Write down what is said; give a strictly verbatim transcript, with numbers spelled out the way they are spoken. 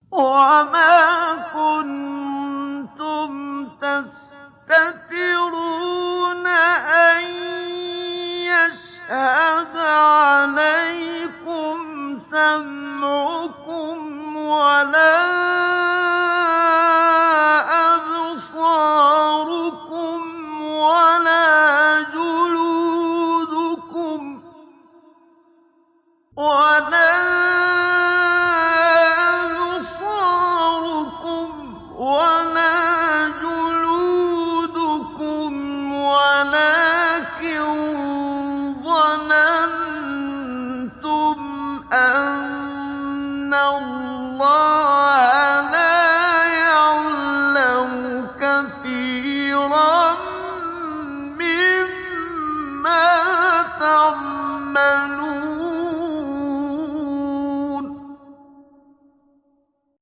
وَمَا كُنتُمْ تَسْتَتِرُونَ أَن يَشْهَدَ عَلَيْكُمْ سَمْعُكُمْ وَلَا أَبْصَارُكُمْ وَلَا جُلُودُكُمْ وَلَا أَبْصَارُكُمْ وَلَا جُلُودُكُمْ وَلَٰكِن ظَنَنتُمْ أَنَّ اللَّهَ